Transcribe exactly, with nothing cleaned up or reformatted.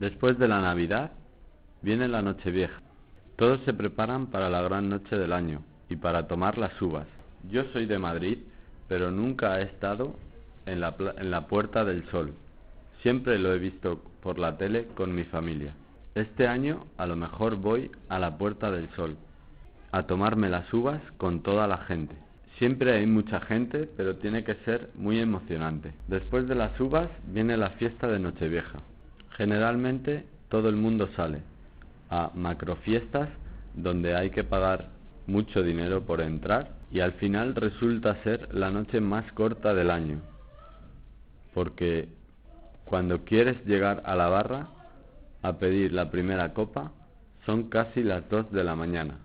Después de la Navidad, viene la Nochevieja. Todos se preparan para la gran noche del año y para tomar las uvas. Yo soy de Madrid, pero nunca he estado en la, en la Puerta del Sol. Siempre lo he visto por la tele con mi familia. Este año a lo mejor voy a la Puerta del Sol a tomarme las uvas con toda la gente. Siempre hay mucha gente, pero tiene que ser muy emocionante. Después de las uvas viene la fiesta de Nochevieja. Generalmente todo el mundo sale a macrofiestas donde hay que pagar mucho dinero por entrar y al final resulta ser la noche más corta del año, porque cuando quieres llegar a la barra a pedir la primera copa son casi las dos de la mañana.